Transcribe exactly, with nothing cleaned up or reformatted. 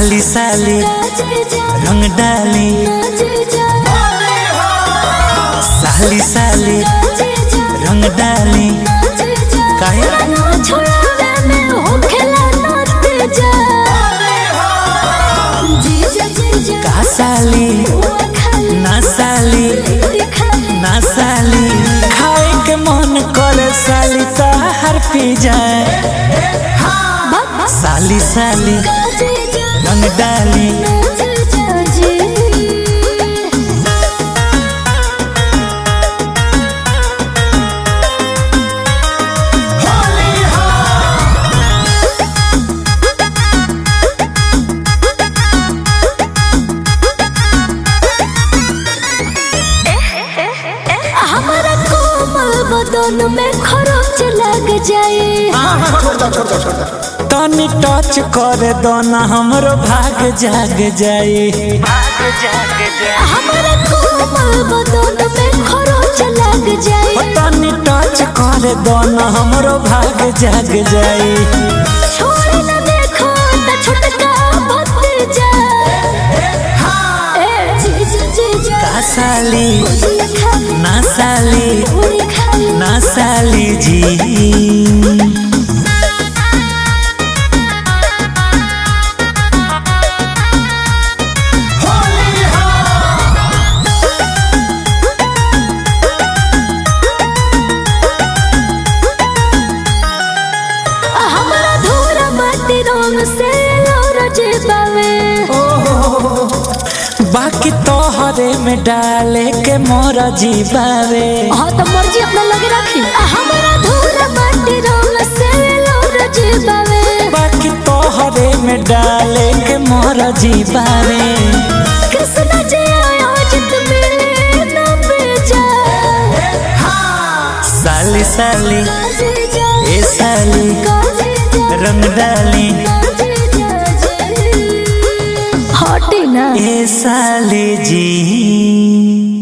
साली साली रंग डाली, साली साली रंग डाली। काहे का साली ना साली ना साली, खाए के मन करे साली ताहर पी जाए। साली साली रंग डाली, दोनों में खरोच लग जाए। तनी टच करे दोना हमरो भाग जाग जाए। हमारा कोमल दोनों में खरोच लग जाए। तनी टच करे दोना हमरो भाग जाग जाए। छोड़ न देखो त छोटका भतीजा, ए जीजा जीजा का साली ना साली ना साली जी। हमारा धूरा माटी रंग से लोरज बावे, बाकी तोहरे में डाले के मोरा जीवावे। हाँ तो मर्जी अपना लगे रखी। हमारा धूरा माटी रंग से लोरज बावे, बाकी तोहरे में डाले के मोरा जीवावे। कृष्ण जी आयोजित मिले न बेजा। साली साली ए साली रंग डाली, हटी ना ए साली जी।